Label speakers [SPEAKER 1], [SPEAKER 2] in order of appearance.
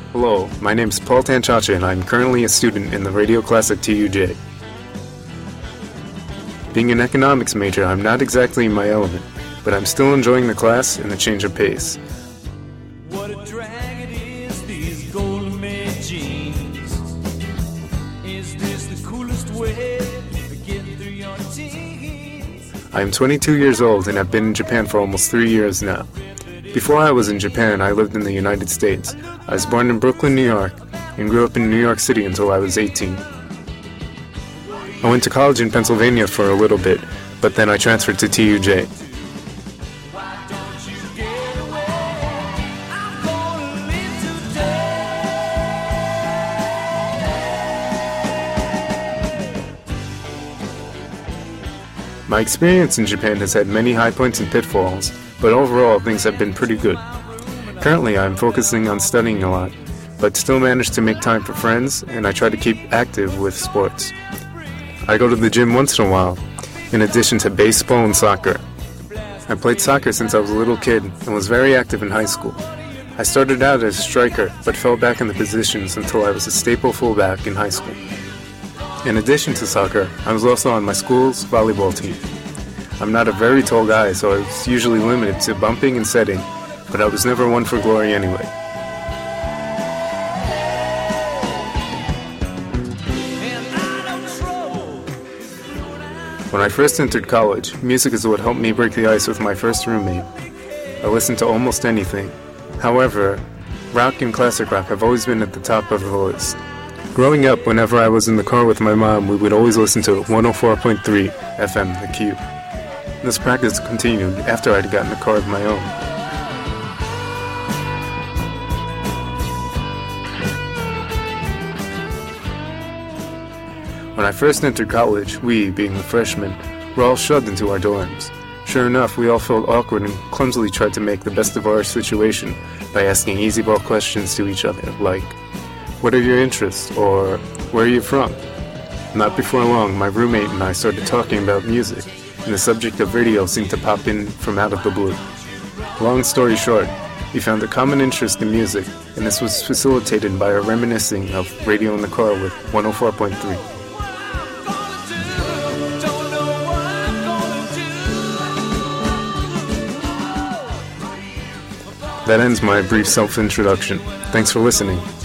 [SPEAKER 1] Hello, my name is Paul Tanchacha and I'm currently a student in the radio class at TUJ. Being an economics major, I'm not exactly in my element, but I'm still enjoying the class and the change of pace.
[SPEAKER 2] What a drag it is, these gold-made jeans. Is this the coolest way to get through your teens?
[SPEAKER 1] I am 22 years old and have been in Japan for almost 3 years now. Before I was in Japan, I lived in the United States. I was born in Brooklyn, New York, and grew up in New York City until I was 18. I went to college in Pennsylvania for a little bit, but then I transferred to TUJ.
[SPEAKER 2] Why don't you get away? I'm gonna live today.
[SPEAKER 1] My experience in Japan has had many high points and pitfalls, but overall things have been pretty good. Currently I'm focusing on studying a lot, but still manage to make time for friends, and I try to keep active with sports. I go to the gym once in a while, in addition to baseball and soccer. I played soccer since I was a little kid and was very active in high school. I started out as a striker, but fell back in the positions until I was a staple fullback in high school. In addition to soccer, I was also on my school's volleyball team. I'm not a very tall guy, so I was usually limited to bumping and setting, but I was never one for glory anyway. When I first entered college, music is what helped me break the ice with my first roommate. I listened to almost anything. However, rock and classic rock have always been at the top of the list. Growing up, whenever I was in the car with my mom, we would always listen to 104.3 FM, The Q. This practice continued after I'd gotten a car of my own. When I first entered college, we, being the freshmen, were all shoved into our dorms. Sure enough, we all felt awkward and clumsily tried to make the best of our situation by asking easy ball questions to each other, like, "What are your interests?" or "Where are you from?" Not before long, my roommate and I started talking about music, and the subject of radio seemed to pop in from out of the blue. Long story short, we found a common interest in music, and this was facilitated by our reminiscing of radio in the car with 104.3. That ends my brief self-introduction. Thanks for listening.